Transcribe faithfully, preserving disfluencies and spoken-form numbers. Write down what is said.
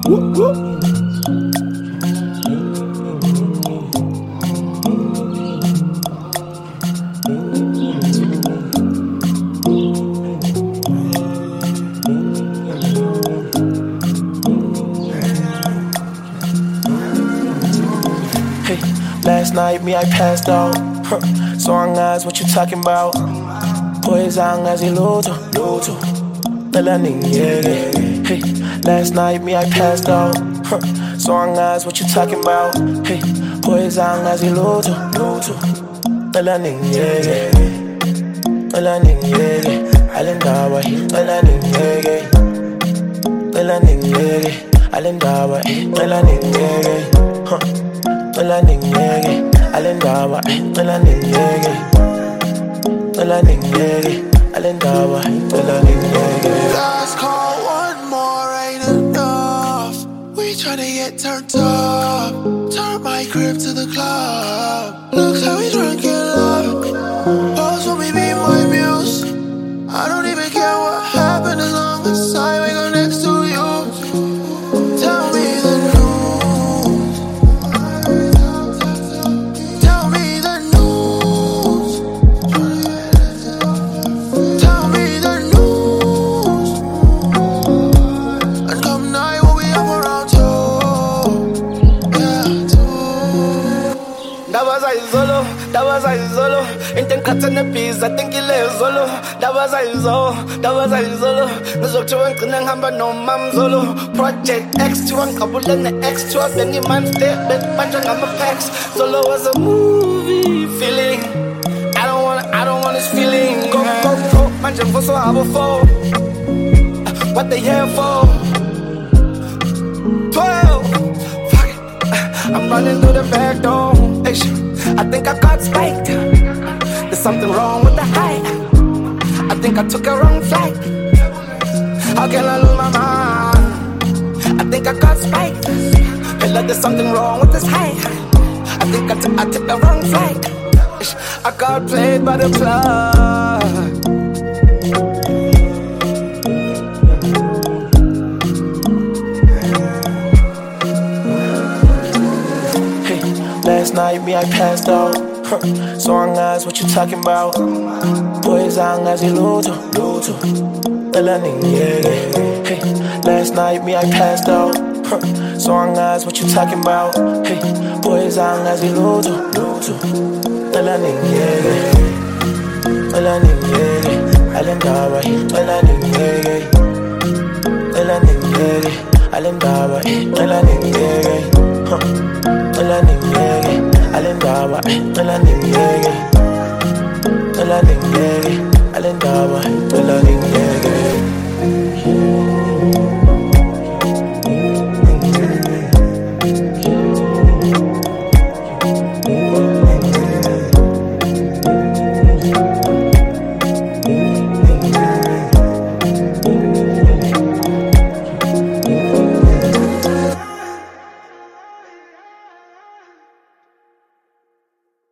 Whoop, whoop. Last night, me, I passed out. Huh. Song eyes, what you talking about? Boys, ang as iluto, luto. Melanin, yeah, yeah. Hey, last night, me, I passed out. Huh. Song eyes, what you talking about? Hey, boys, ang as iluto, luto. Melanin, yeah, yeah. Melanin, yeah, yeah. Alendawa, melanin, yeah, yeah. Melanin, yeah, yeah. Alendawa, melanin, yeah, yeah. Huh. Melanin, yeah, yeah. Alendawa, melanin, yeah, yeah. Melanin, yeah, yeah. Alendawa, melanin, yeah, yeah. Last call, one more ain't enough. We tryna get turned up. Turn my crib to the club. Looks how we drunk in love. Pose when we be my muse. I don't even care what happened as long as I wake up next to you. Tell me the news. Tell me the news. Tell me the news. And come night when we up around two. Yeah, two. That was I solo, that was I solo. Intent cuts and the peas, I think he lives solo. That was I solo, that was I solo. Nizok to one kunang hamba no mam solo. Project X to one couple and the X to a Benny man step, but bunch of number packs. Solo was a movie feeling. I don't wanna, I don't want this feeling. Go, go, go, bunch of so I will fall. What they here for? Twelve. Fuck it. I'm running through the back door. Hey, shit. I think I got spiked. There's something wrong with the height. I think I took a wrong flight. How can I lose my mind? I think I got spiked. Hey, look, there's something wrong with this height. I think I, t- I took the wrong flight. I got played by the plug. Last night, me, I passed out. Huh. Song eyes, what you talking about? Boys, ang as iluto, luto. Melanin, yeah, yeah. Hey, last night, me, I passed out. Huh. Song eyes, what you talking about? Hey, boys, ang as iluto, luto. Melanin, yeah, yeah. Melanin, yeah, yeah. Alendawa, melanin, yeah, yeah. Melanin, yeah, yeah. Alendawa, melanin, yeah, yeah. Huh. Melanin, yeah, yeah. Alendawa, melanin, yeah, yeah. Melanin, yeah, yeah. Alendawa, melanin, yeah, yeah.